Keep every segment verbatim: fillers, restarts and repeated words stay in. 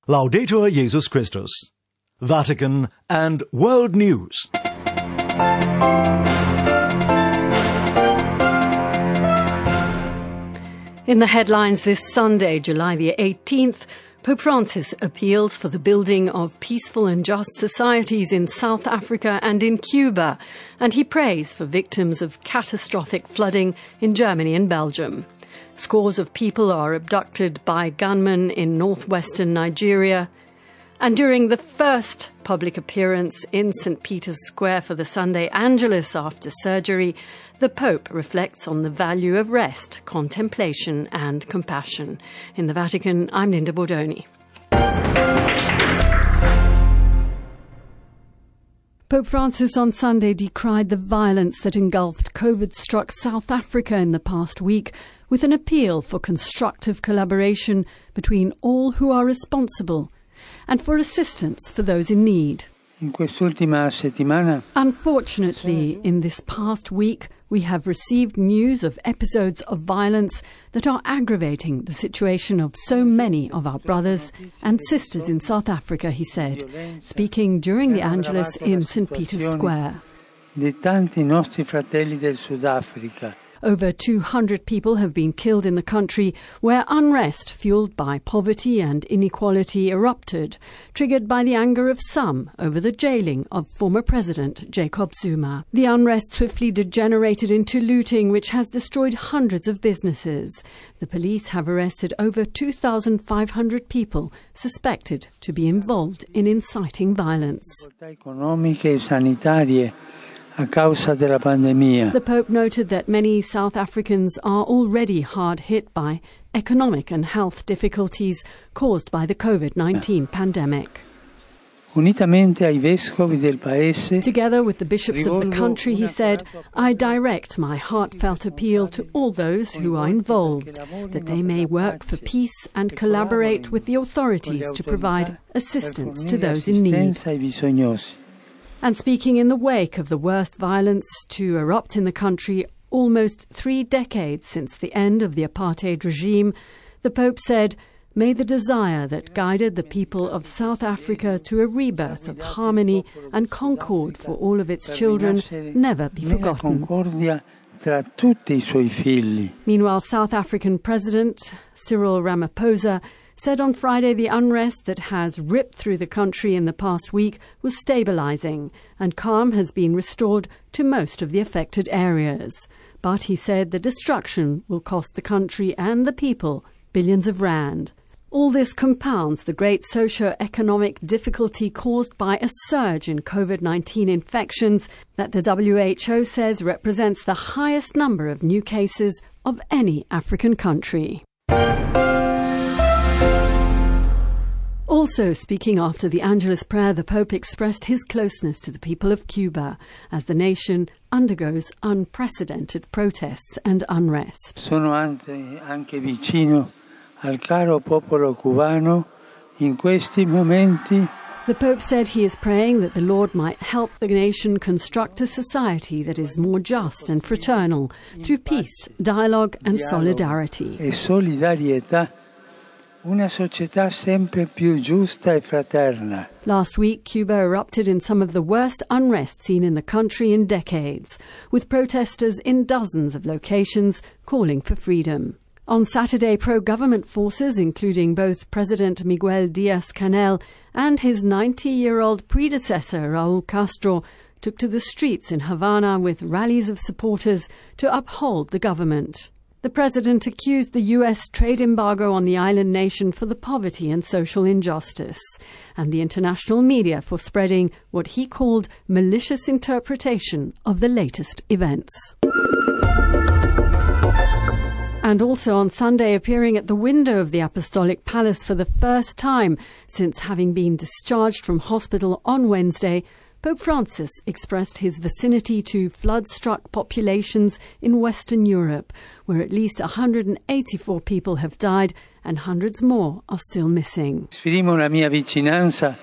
Laudetur Jesus Christus. Vatican and World News. In the headlines this Sunday, July the eighteenth, Pope Francis appeals for the building of peaceful and just societies in South Africa and in Cuba, and he prays for victims of catastrophic flooding in Germany and Belgium. Scores of people are abducted by gunmen in northwestern Nigeria. And during the first public appearance in Saint Peter's Square for the Sunday Angelus after surgery, the Pope reflects on the value of rest, contemplation and compassion. In the Vatican, I'm Linda Bordoni. Pope Francis on Sunday decried the violence that engulfed COVID-struck South Africa in the past week, with an appeal for constructive collaboration between all who are responsible and for assistance for those in need. Unfortunately, in this past week, we have received news of episodes of violence that are aggravating the situation of so many of our brothers and sisters in South Africa, he said, speaking during the Angelus in Saint Peter's Square. Over two hundred people have been killed in the country where unrest fueled by poverty and inequality erupted, triggered by the anger of some over the jailing of former President Jacob Zuma. The unrest swiftly degenerated into looting, which has destroyed hundreds of businesses. The police have arrested over two thousand five hundred people suspected to be involved in inciting violence. The Pope noted that many South Africans are already hard hit by economic and health difficulties caused by the COVID nineteen pandemic. Together with the bishops of the country, he said, I direct my heartfelt appeal to all those who are involved, that they may work for peace and collaborate with the authorities to provide assistance to those in need. And speaking in the wake of the worst violence to erupt in the country almost three decades since the end of the apartheid regime, the Pope said, may the desire that guided the people of South Africa to a rebirth of harmony and concord for all of its children never be forgotten. Meanwhile, South African President Cyril Ramaphosa said on Friday the unrest that has ripped through the country in the past week was stabilizing and calm has been restored to most of the affected areas. But he said the destruction will cost the country and the people billions of rand. All this compounds the great socio-economic difficulty caused by a surge in COVID nineteen infections that the W H O says represents the highest number of new cases of any African country. Also speaking after the Angelus prayer, the Pope expressed his closeness to the people of Cuba as the nation undergoes unprecedented protests and unrest. Sono anche vicino al caro popolo cubano in questi momenti. The Pope said he is praying that the Lord might help the nation construct a society that is more just and fraternal through peace, dialogue and solidarity. E solidarietà. Una società sempre più giusta e fraterna. Last week, Cuba erupted in some of the worst unrest seen in the country in decades, with protesters in dozens of locations calling for freedom. On Saturday, pro-government forces, including both President Miguel Diaz-Canel and his ninety-year-old predecessor, Raúl Castro, took to the streets in Havana with rallies of supporters to uphold the government. The president accused the U S trade embargo on the island nation for the poverty and social injustice, and the international media for spreading what he called malicious interpretation of the latest events. And also on Sunday, appearing at the window of the Apostolic Palace for the first time since having been discharged from hospital on Wednesday, Pope Francis expressed his vicinity to flood-struck populations in Western Europe, where at least one hundred eighty-four people have died and hundreds more are still missing. Esprimo la mia vicinanza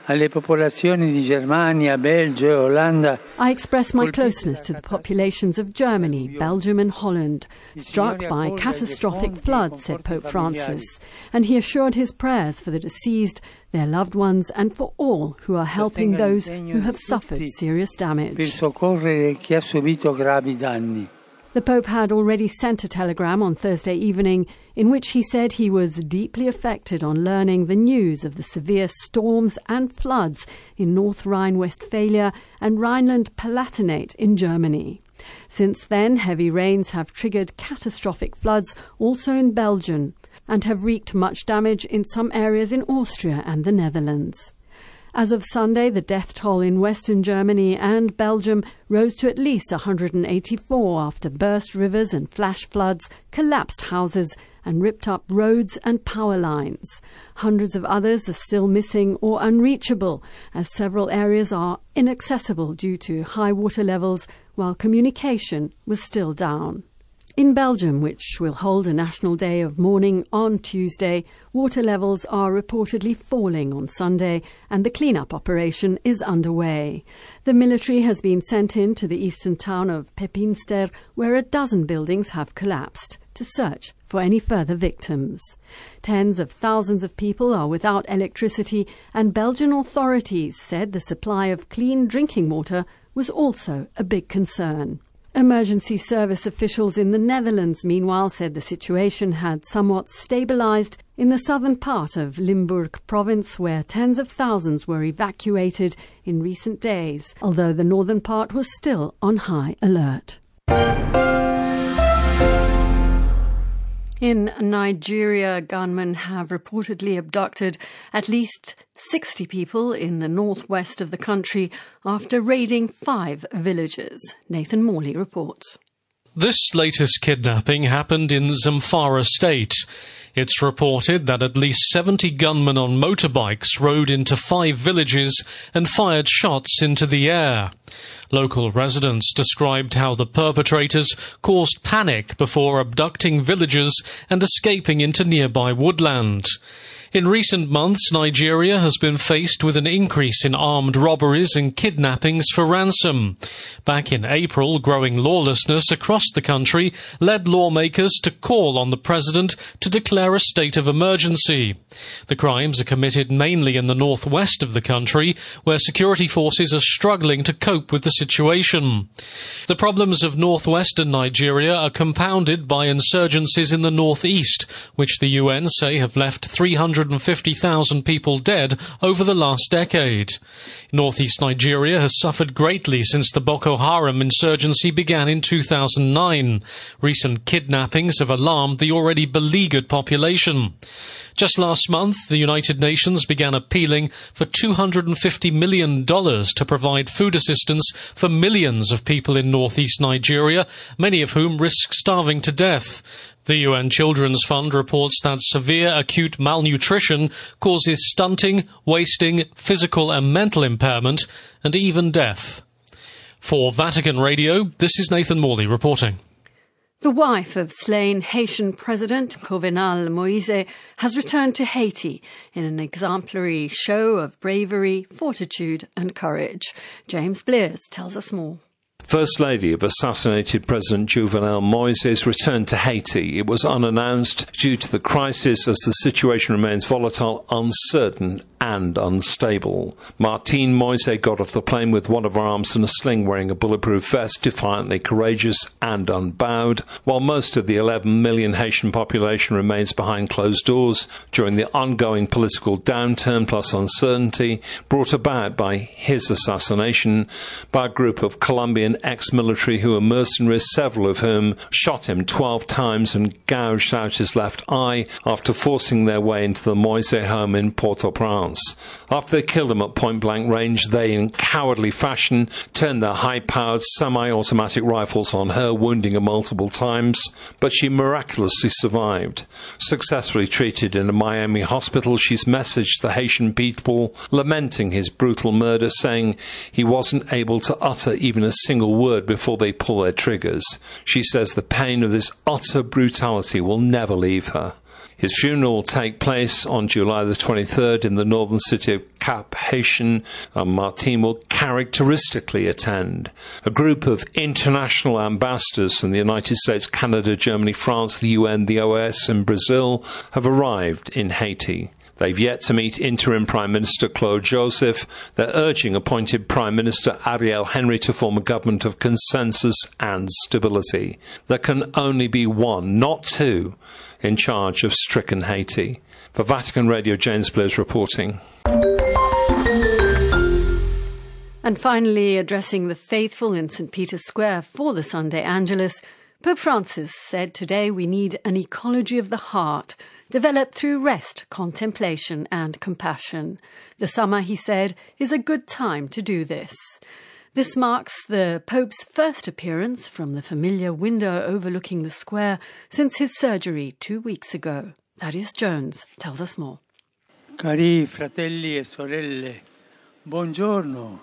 alle popolazioni di Germania, Belgio e Olanda. I express my closeness to the populations of Germany, Belgium and Holland, struck by catastrophic floods, said Pope Francis, and he assured his prayers for the deceased, their loved ones, and for all who are helping those who have suffered serious damage. Per soccorrere chi ha subito gravi danni. The Pope had already sent a telegram on Thursday evening in which he said he was deeply affected on learning the news of the severe storms and floods in North Rhine-Westphalia and Rhineland-Palatinate in Germany. Since then, heavy rains have triggered catastrophic floods also in Belgium and have wreaked much damage in some areas in Austria and the Netherlands. As of Sunday, the death toll in Western Germany and Belgium rose to at least one hundred eighty-four after burst rivers and flash floods collapsed houses and ripped up roads and power lines. Hundreds of others are still missing or unreachable, as several areas are inaccessible due to high water levels, while communication was still down. In Belgium, which will hold a national day of mourning on Tuesday, water levels are reportedly falling on Sunday and the clean-up operation is underway. The military has been sent in to the eastern town of Pepinster, where a dozen buildings have collapsed, to search for any further victims. Tens of thousands of people are without electricity, and Belgian authorities said the supply of clean drinking water was also a big concern. Emergency service officials in the Netherlands, meanwhile, said the situation had somewhat stabilized in the southern part of Limburg province, where tens of thousands were evacuated in recent days, although the northern part was still on high alert. In Nigeria, gunmen have reportedly abducted at least sixty people in the northwest of the country after raiding five villages. Nathan Morley reports. This latest kidnapping happened in Zamfara state. It's reported that at least seventy gunmen on motorbikes rode into five villages and fired shots into the air. Local residents described how the perpetrators caused panic before abducting villagers and escaping into nearby woodland. In recent months, Nigeria has been faced with an increase in armed robberies and kidnappings for ransom. Back in April, growing lawlessness across the country led lawmakers to call on the president to declare a state of emergency. The crimes are committed mainly in the northwest of the country, where security forces are struggling to cope with the situation. The problems of northwestern Nigeria are compounded by insurgencies in the northeast, which the U N say have left three hundred fifty thousand people dead over the last decade. Northeast Nigeria has suffered greatly since the Boko Haram insurgency began in two thousand nine. Recent kidnappings have alarmed the already beleaguered population. Just last month, the United Nations began appealing for two hundred fifty million dollars to provide food assistance for millions of people in northeast Nigeria, many of whom risk starving to death. The U N Children's Fund reports that severe acute malnutrition causes stunting, wasting, physical and mental impairment, and even death. For Vatican Radio, this is Nathan Morley reporting. The wife of slain Haitian President Jovenel Moise has returned to Haiti in an exemplary show of bravery, fortitude and courage. James Blears tells us more. First Lady of assassinated President Jovenel Moise returned to Haiti. It was unannounced due to the crisis as the situation remains volatile, uncertain and unstable. Martine Moise got off the plane with one of her arms in a sling, wearing a bulletproof vest, defiantly courageous and unbowed, while most of the eleven million Haitian population remains behind closed doors during the ongoing political downturn plus uncertainty brought about by his assassination by a group of Colombian ex-military who were mercenaries, several of whom shot him twelve times and gouged out his left eye after forcing their way into the Moise home in Port-au-Prince. After they killed him at point-blank range, they, in cowardly fashion, turned their high-powered semi-automatic rifles on her, wounding her multiple times, but she miraculously survived. Successfully treated in a Miami hospital, she's messaged the Haitian people, lamenting his brutal murder, saying he wasn't able to utter even a single word before they pull their triggers. She says the pain of this utter brutality will never leave her. His funeral will take place on July the twenty-third in the northern city of Cap Haitian, and Martin will characteristically attend. A group of international ambassadors from the United States, Canada, Germany, France, the U N, the O A S and Brazil have arrived in Haiti. They've yet to meet Interim Prime Minister Claude Joseph. They're urging appointed Prime Minister Ariel Henry to form a government of consensus and stability. There can only be one, not two, in charge of stricken Haiti. For Vatican Radio, James Blair's reporting. And finally, addressing the faithful in Saint Peter's Square for the Sunday Angelus, Pope Francis said today we need an ecology of the heart, developed through rest, contemplation and compassion. The summer, he said, is a good time to do this. This marks the Pope's first appearance from the familiar window overlooking the square since his surgery two weeks ago. Thaddeus Jones tells us more. Cari fratelli e sorelle, buongiorno.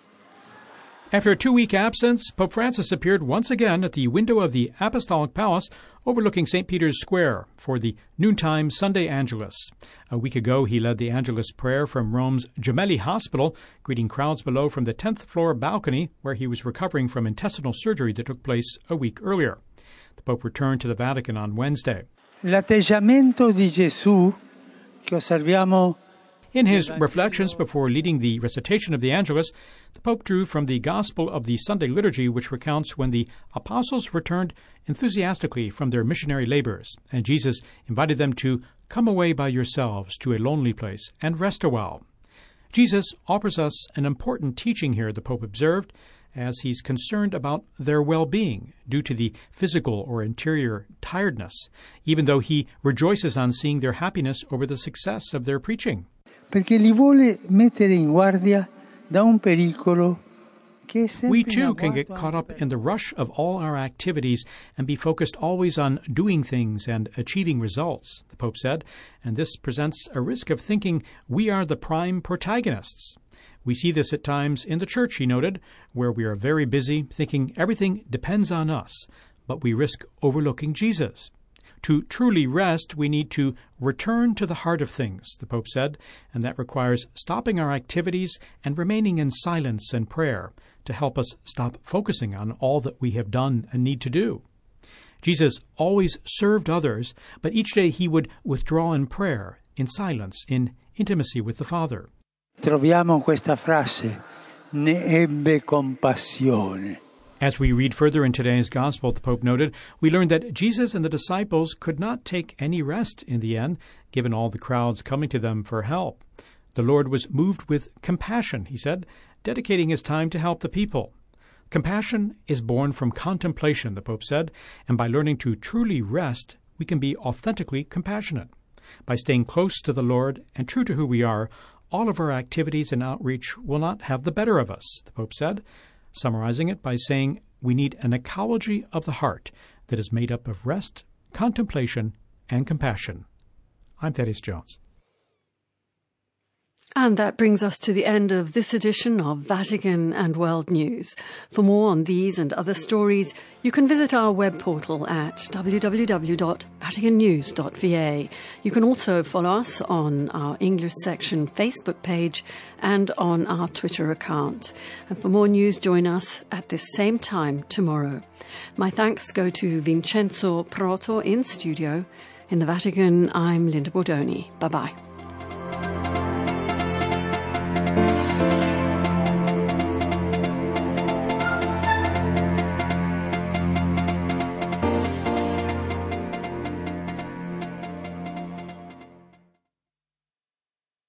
After a two-week absence, Pope Francis appeared once again at the window of the Apostolic Palace overlooking Saint Peter's Square for the noontime Sunday Angelus. A week ago, he led the Angelus prayer from Rome's Gemelli Hospital, greeting crowds below from the tenth floor balcony where he was recovering from intestinal surgery that took place a week earlier. The Pope returned to the Vatican on Wednesday. L'atteggiamento di Gesù che osserviamo. In his reflections before leading the recitation of the Angelus, the Pope drew from the Gospel of the Sunday Liturgy, which recounts when the apostles returned enthusiastically from their missionary labors, and Jesus invited them to come away by yourselves to a lonely place and rest a while. Jesus offers us an important teaching here, the Pope observed, as he's concerned about their well-being due to the physical or interior tiredness, even though he rejoices on seeing their happiness over the success of their preaching. Perché li vuole mettere in guardia da un pericolo che è sempre We too can in get agguato caught up in the rush of all our activities and be focused always on doing things and achieving results, the Pope said, and this presents a risk of thinking we are the prime protagonists. We see this at times in the Church, he noted, where we are very busy thinking everything depends on us, but we risk overlooking Jesus. To truly rest, we need to return to the heart of things, the Pope said, and that requires stopping our activities and remaining in silence and prayer to help us stop focusing on all that we have done and need to do. Jesus always served others, but each day he would withdraw in prayer, in silence, in intimacy with the Father. Troviamo questa frase, ne ebbe compassione. As we read further in today's Gospel, the Pope noted, we learn that Jesus and the disciples could not take any rest in the end, given all the crowds coming to them for help. The Lord was moved with compassion, he said, dedicating his time to help the people. Compassion is born from contemplation, the Pope said, and by learning to truly rest, we can be authentically compassionate. By staying close to the Lord and true to who we are, all of our activities and outreach will not have the better of us, the Pope said, summarizing it by saying we need an ecology of the heart that is made up of rest, contemplation, and compassion. I'm Thaddeus Jones. And that brings us to the end of this edition of Vatican and World News. For more on these and other stories, you can visit our web portal at w w w dot vatican news dot v a. You can also follow us on our English section Facebook page and on our Twitter account. And for more news, join us at this same time tomorrow. My thanks go to Vincenzo Proto in studio. In the Vatican, I'm Linda Bordoni. Bye-bye.